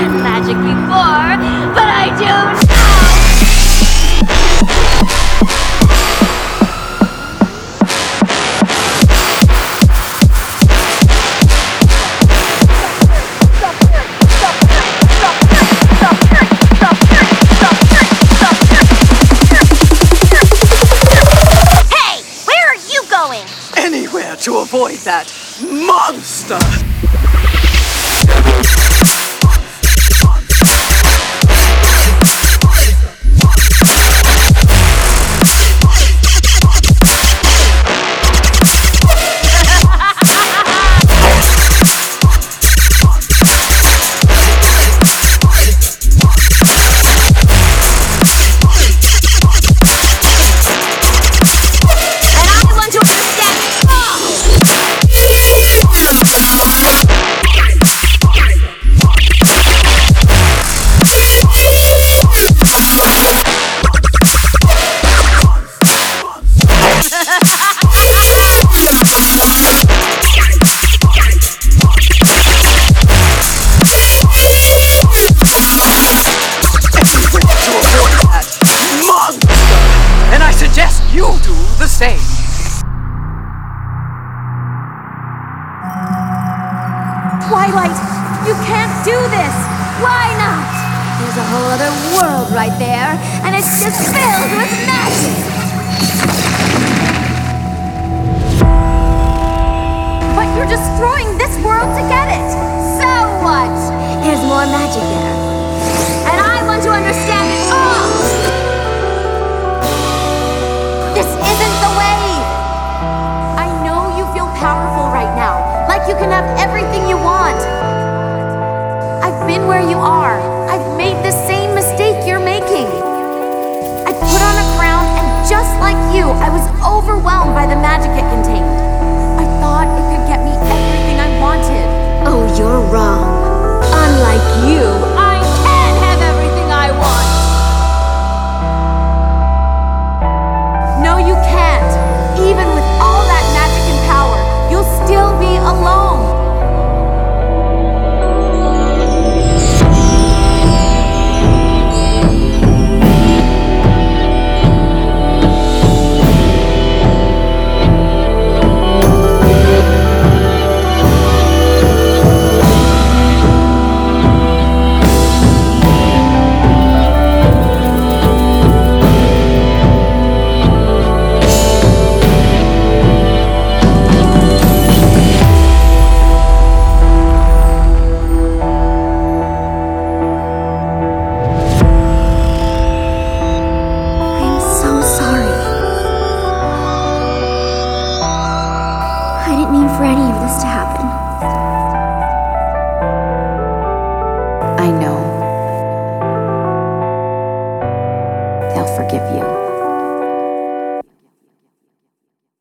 understand magic before, but I do now! Hey! Where are you going? Anywhere to avoid that monster! You do the same. Twilight, you can't do this! Why not? There's a whole other world right there, and it's just filled with magic! But you're destroying this world to get it! So what? There's more magic there. And I want to understand it all! This isn't the way! I know you feel powerful right now, like you can have everything you want. I've been where you are. I've made the same mistake you're making. I put on a crown, and just like you, I was overwhelmed by the magic it contained. I thought it could get me everything I wanted. Oh, you're wrong. Unlike you, I can have everything I want! No, you can't. Even with all that magic and power, you'll still be alone. I didn't mean for any of this to happen. I know. They'll forgive you.